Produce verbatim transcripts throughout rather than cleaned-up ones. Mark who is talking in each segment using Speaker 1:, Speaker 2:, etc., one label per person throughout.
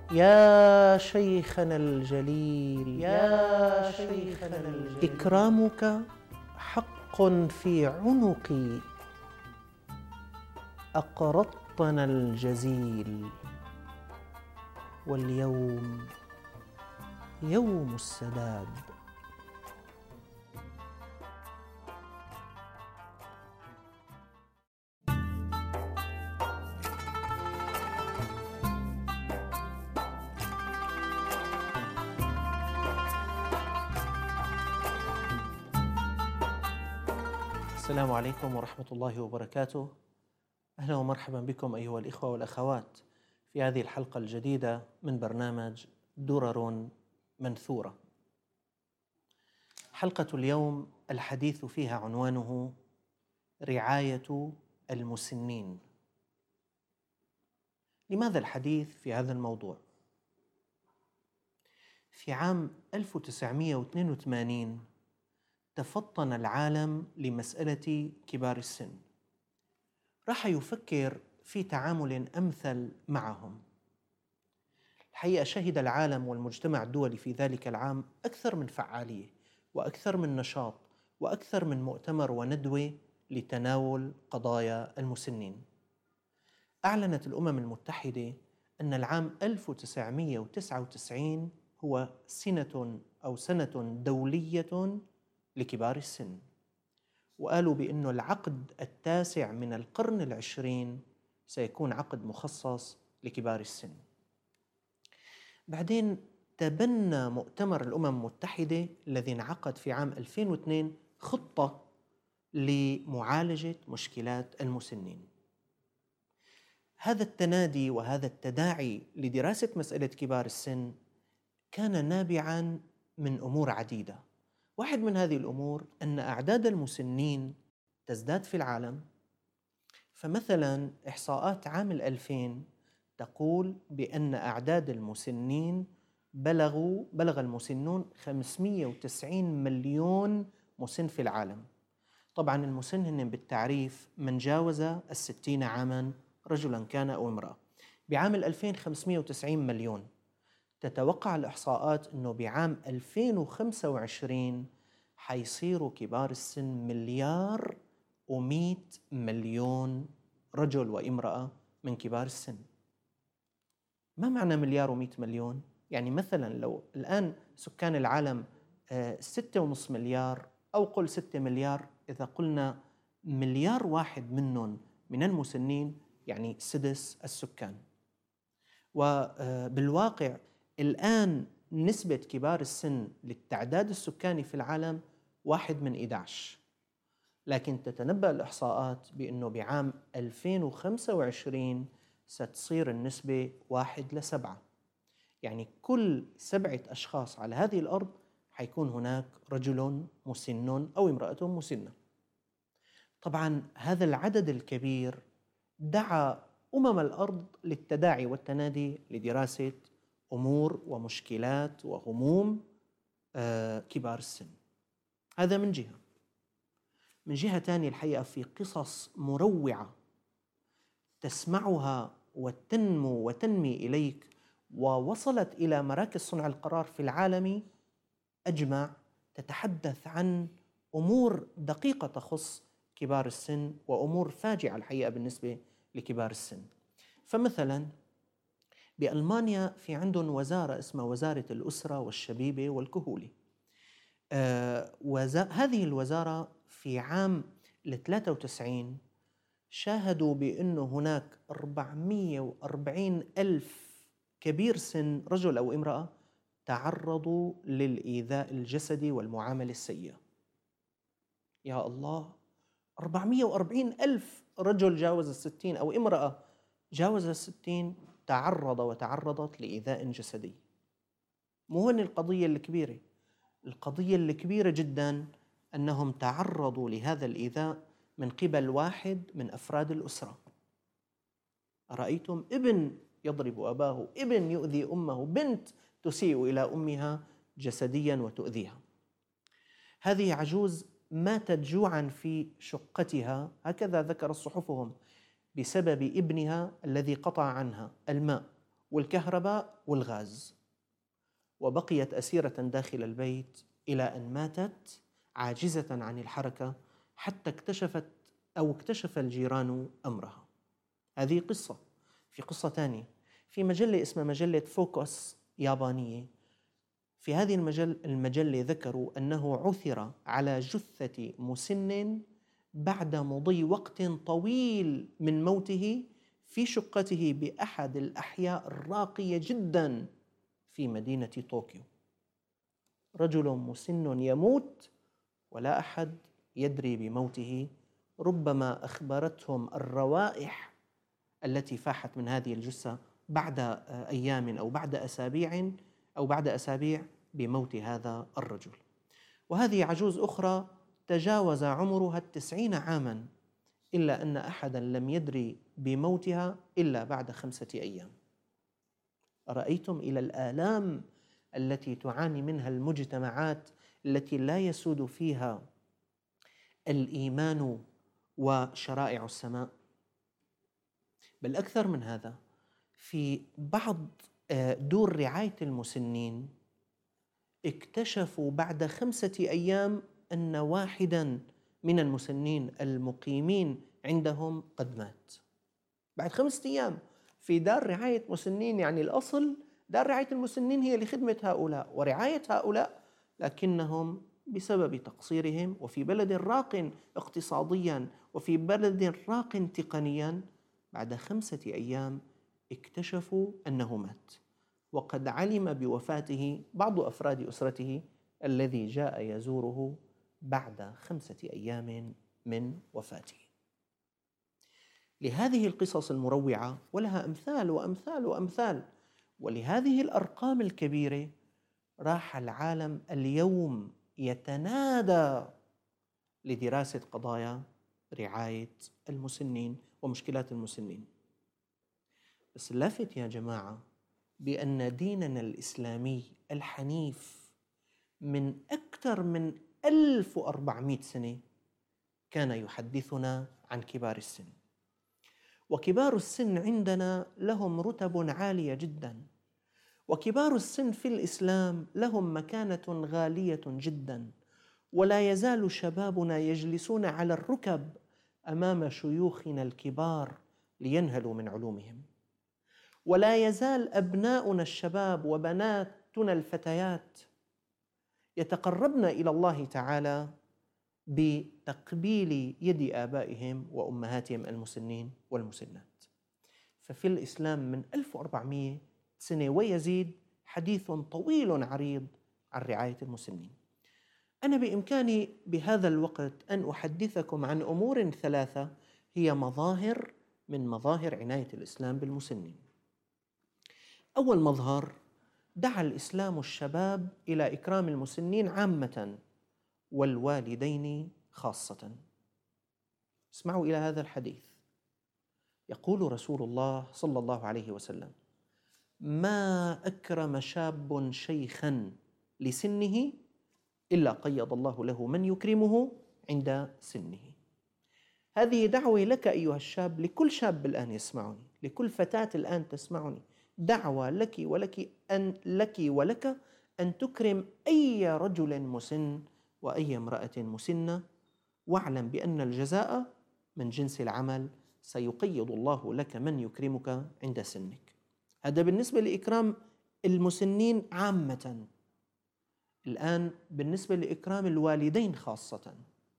Speaker 1: يا شيخنا الجليل يا شيخنا الجليل إكرامك حق في عنقي، أقرضتنا الجزيل، واليوم يوم السداد. السلام عليكم ورحمة الله وبركاته. أهلا ومرحبا بكم أيها الإخوة والأخوات في هذه الحلقة الجديدة من برنامج درر منثورة. حلقة اليوم الحديث فيها عنوانه رعاية المسنين. لماذا الحديث في هذا الموضوع؟ في عام ألف وتسعمائة واثنين وثمانين تفطن العالم لمسألة كبار السن، راح يفكر في تعامل أمثل معهم. الحقيقة شهد العالم والمجتمع الدولي في ذلك العام أكثر من فعالية وأكثر من نشاط وأكثر من مؤتمر وندوة لتناول قضايا المسنين. أعلنت الأمم المتحدة أن العام ألف وتسعمائة وتسعة وتسعين هو سنة أو سنة دولية لكبار السن، وقالوا بأن العقد التاسع من القرن العشرين سيكون عقد مخصص لكبار السن. بعدين تبنى مؤتمر الأمم المتحدة الذي انعقد في عام ألفين واثنين خطة لمعالجة مشكلات المسنين. هذا التنادي وهذا التداعي لدراسة مسألة كبار السن كان نابعاً من أمور عديدة. واحد من هذه الأمور أن أعداد المسنين تزداد في العالم. فمثلا إحصاءات عام الألفين تقول بأن أعداد المسنين بلغوا بلغ المسنون خمسمائة وتسعين مليون مسن في العالم. طبعا المسن هن بالتعريف من جاوز الستين عاما رجلا كان أو امرأة. بعام الألفين خمسمائة وتسعين مليون. تتوقع الإحصاءات أنه بعام ألفين وخمسة وعشرين حيصيروا كبار السن مليار ومئة مليون رجل وامرأة من كبار السن. ما معنى مليار ومئة مليون؟ يعني مثلا لو الآن سكان العالم ستة ونصف مليار أو قل ستة مليار، إذا قلنا مليار واحد منهم من المسنين يعني سدس السكان. وبالواقع الآن نسبة كبار السن للتعداد السكاني في العالم واحد من إحدى عشر، لكن تتنبأ الإحصاءات بأنه بعام ألفين وخمسة وعشرين ستصير النسبة واحد لسبعة، يعني كل سبعة أشخاص على هذه الأرض حيكون هناك رجل مسن أو امرأة مسنة. طبعا هذا العدد الكبير دعا أمم الأرض للتداعي والتنادي لدراسة أمور ومشكلات وهموم كبار السن. هذا من جهة. من جهة ثانية الحقيقة في قصص مروعة تسمعها وتنمو وتنمي إليك ووصلت إلى مراكز صنع القرار في العالم أجمع، تتحدث عن أمور دقيقة تخص كبار السن وأمور فاجعة الحقيقة بالنسبة لكبار السن. فمثلا بألمانيا في عندهم وزارة اسمها وزارة الأسرة والشبيبة والكهولة. آه وزا... هذه الوزارة في عام ثلاثة وتسعين شاهدوا بأنه هناك أربعمائة وأربعين ألف كبير سن رجل أو امرأة تعرضوا للإيذاء الجسدي والمعاملة السيئة. يا الله، أربعمائة وأربعين ألف رجل جاوز الستين أو امرأة جاوز الستين تعرض وتعرضت لإيذاء جسدي. مو هون القضية الكبيرة. القضية الكبيرة جدا أنهم تعرضوا لهذا الإيذاء من قبل واحد من أفراد الأسرة. أرأيتم ابن يضرب أباه، ابن يؤذي أمه، بنت تسيء إلى أمها جسديا وتؤذيها. هذه عجوز ماتت جوعا في شقتها، هكذا ذكر صحفهم، بسبب ابنها الذي قطع عنها الماء والكهرباء والغاز، وبقيت أسيرة داخل البيت إلى أن ماتت عاجزة عن الحركة حتى اكتشفت أو اكتشف الجيران أمرها. هذه قصة. في قصة ثانية في مجلة اسمها مجلة فوكس يابانية. في هذه المجل المجلة ذكروا أنه عثر على جثة مسن بعد مضي وقت طويل من موته في شقته بأحد الأحياء الراقية جدا في مدينة طوكيو. رجل مسن يموت ولا أحد يدري بموته، ربما أخبرتهم الروائح التي فاحت من هذه الجثة بعد أيام أو بعد أسابيع أو بعد أسابيع بموت هذا الرجل. وهذه عجوز أخرى تجاوز عمرها التسعين عاما، إلا أن أحدا لم يدري بموتها إلا بعد خمسة أيام. أرأيتم إلى الآلام التي تعاني منها المجتمعات التي لا يسود فيها الإيمان وشرائع السماء؟ بل أكثر من هذا، في بعض دور رعاية المسنين اكتشفوا بعد خمسة أيام أن واحدا من المسنين المقيمين عندهم قد مات. بعد خمسة أيام في دار رعاية مسنين، يعني الأصل دار رعاية المسنين هي لخدمة هؤلاء ورعاية هؤلاء، لكنهم بسبب تقصيرهم وفي بلد راق اقتصاديا وفي بلد راق تقنيا بعد خمسة أيام اكتشفوا أنه مات، وقد علم بوفاته بعض أفراد أسرته الذي جاء يزوره بعد خمسة أيام من وفاته. لهذه القصص المروعة ولها أمثال وأمثال وأمثال، ولهذه الأرقام الكبيرة راح العالم اليوم يتنادى لدراسة قضايا رعاية المسنين ومشكلات المسنين. بس اللافت يا جماعة بأن ديننا الإسلامي الحنيف من أكثر من ألف وأربعمائة سنة كان يحدثنا عن كبار السن، وكبار السن عندنا لهم رتب عالية جدا، وكبار السن في الإسلام لهم مكانة غالية جدا، ولا يزال شبابنا يجلسون على الركب أمام شيوخنا الكبار لينهلوا من علومهم، ولا يزال أبناؤنا الشباب وبناتنا الفتيات يتقربن إلى الله تعالى بتقبيل يد آبائهم وأمهاتهم المسنين والمسنات. ففي الإسلام من ألف وأربعمائة سنة ويزيد حديث طويل عريض عن رعاية المسنين. أنا بإمكاني بهذا الوقت أن أحدثكم عن أمور ثلاثة هي مظاهر من مظاهر عناية الإسلام بالمسنين. أول مظهر، دعا الإسلام الشباب إلى إكرام المسنين عامة والوالدين خاصة. اسمعوا إلى هذا الحديث. يقول رسول الله صلى الله عليه وسلم: ما أكرم شاب شيخا لسنه إلا قيض الله له من يكرمه عند سنه. هذه دعوة لك أيها الشاب، لكل شاب الآن يسمعني، لكل فتاة الآن تسمعني، دعوة لك ولك أن لك ولك أن تكرم أي رجل مسن وأي امرأة مسنة، واعلم بأن الجزاء من جنس العمل، سيقيض الله لك من يكرمك عند سنك. هذا بالنسبة لإكرام المسنين عامة. الآن بالنسبة لإكرام الوالدين خاصة،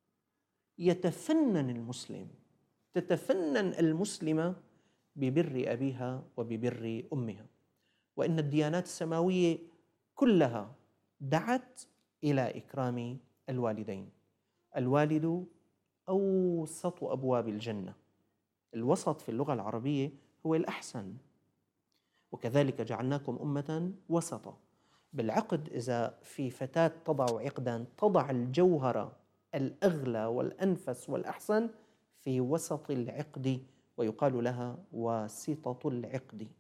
Speaker 1: يتفنن المسلم تتفنن المسلمة ببر أبيها وببر أمها، وإن الديانات السماوية كلها دعت إلى إكرام الوالدين. الوالد أوسط أبواب الجنة. الوسط في اللغة العربية هو الأحسن، وكذلك جعلناكم أمة وسطا. بالعقد إذا في فتاة تضع عقدا تضع الجوهر الأغلى والأنفس والأحسن في وسط العقد، ويقال لها واسطة العقد.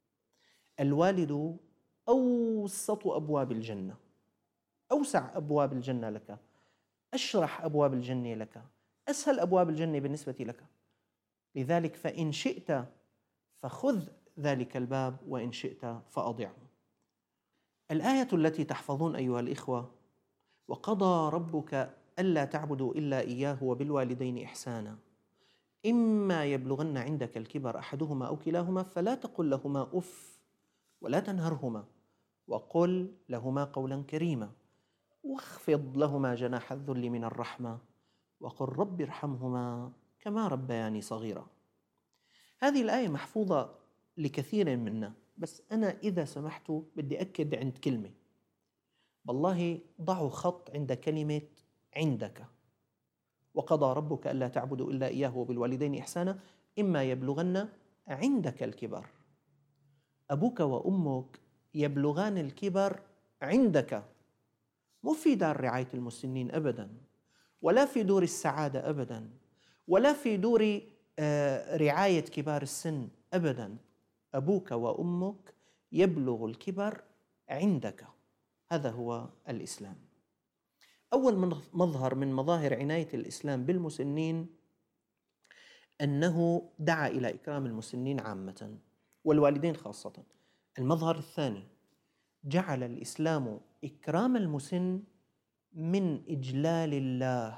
Speaker 1: الوالد أوسط أبواب الجنة، أوسع أبواب الجنة لك، أشرح أبواب الجنة لك، أسهل أبواب الجنة بالنسبة لك. لذلك فإن شئت فخذ ذلك الباب وإن شئت فأضعه. الآية التي تحفظون أيها الإخوة: وقضى ربك ألا تعبدوا إلا إياه وبالوالدين إحسانا إما يبلغن عندك الكبر أحدهما أو كلاهما فلا تقل لهما أف ولا تنهرهما وقل لهما قولا كريما واخفض لهما جناح الذل من الرحمة وقل رب ارحمهما كما ربياني صغيرا. هذه الآية محفوظة لكثير منا، بس أنا إذا سمحتوا بدي أكد عند كلمة. والله ضعوا خط عند كلمة عندك. وقضى ربك ألا تعبدوا إلا إياه وبالوالدين إحسانا إما يبلغن عندك الكبر. أبوك وأمك يبلغان الكبر عندك، مو في دار رعاية المسنين أبدا، ولا في دور السعادة أبدا، ولا في دور رعاية كبار السن أبدا. أبوك وأمك يبلغ الكبر عندك. هذا هو الإسلام. أول مظهر من مظاهر عناية الإسلام بالمسنين أنه دعا إلى إكرام المسنين عامة والوالدين خاصة. المظهر الثاني: جعل الإسلام إكرام المسن من إجلال الله.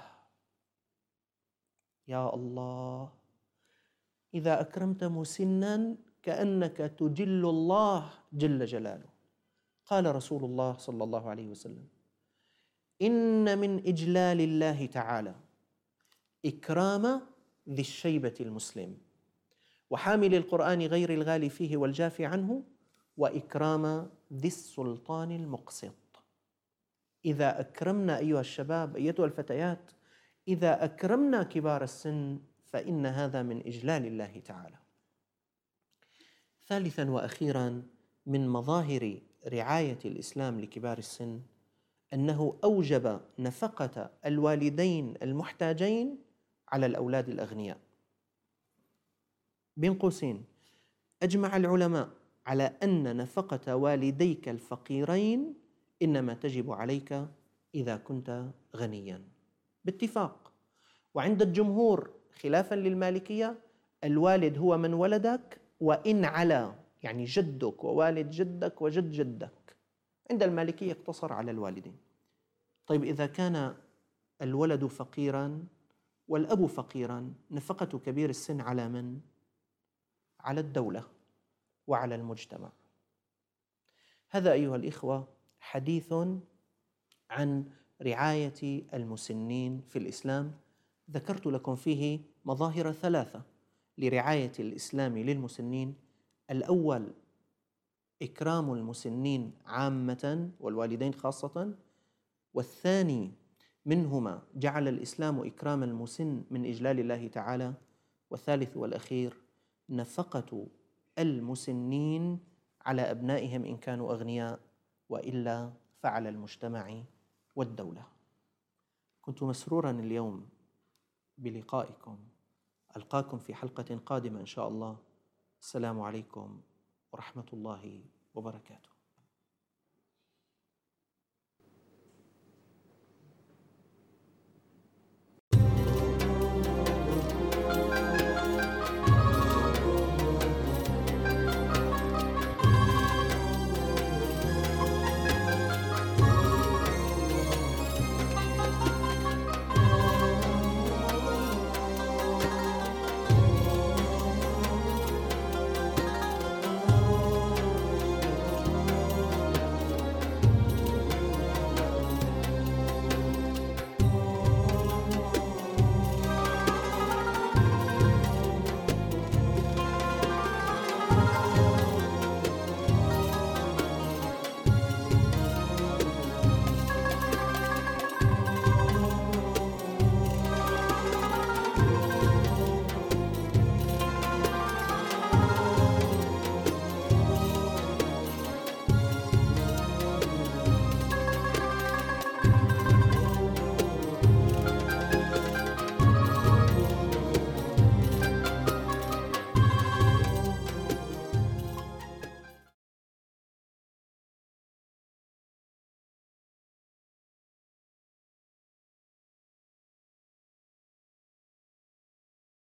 Speaker 1: يا الله، إذا أكرمت مسنا كأنك تجل الله جل جلاله. قال رسول الله صلى الله عليه وسلم: إن من إجلال الله تعالى إكرام ذي الشيبة المسلم وحامل القرآن غير الغالي فيه والجافي عنه وإكرام ذي السلطان المقسط. إذا أكرمنا أيها الشباب أيتها الفتيات، إذا أكرمنا كبار السن فإن هذا من إجلال الله تعالى. ثالثاً وأخيراً من مظاهر رعاية الإسلام لكبار السن أنه أوجب نفقة الوالدين المحتاجين على الأولاد الأغنياء. بين قوسين: أجمع العلماء على أن نفقة والديك الفقيرين إنما تجب عليك إذا كنت غنياً باتفاق. وعند الجمهور خلافاً للمالكية الوالد هو من ولدك وإن علا، يعني جدك ووالد جدك وجد جدك. عند المالكية اقتصر على الوالدين. طيب إذا كان الولد فقيراً والأب فقيراً، نفقة كبير السن على من؟ على الدولة وعلى المجتمع. هذا أيها الإخوة حديث عن رعاية المسنين في الإسلام. ذكرت لكم فيه مظاهر ثلاثة لرعاية الإسلام للمسنين: الأول إكرام المسنين عامة والوالدين خاصة، والثاني منهما جعل الإسلام إكرام المسن من إجلال الله تعالى، والثالث والأخير نفقة المسنين على أبنائهم إن كانوا أغنياء، وإلا فعلى المجتمع والدولة. كنت مسرورا اليوم بلقائكم. ألقاكم في حلقة قادمة إن شاء الله. السلام عليكم ورحمة الله وبركاته.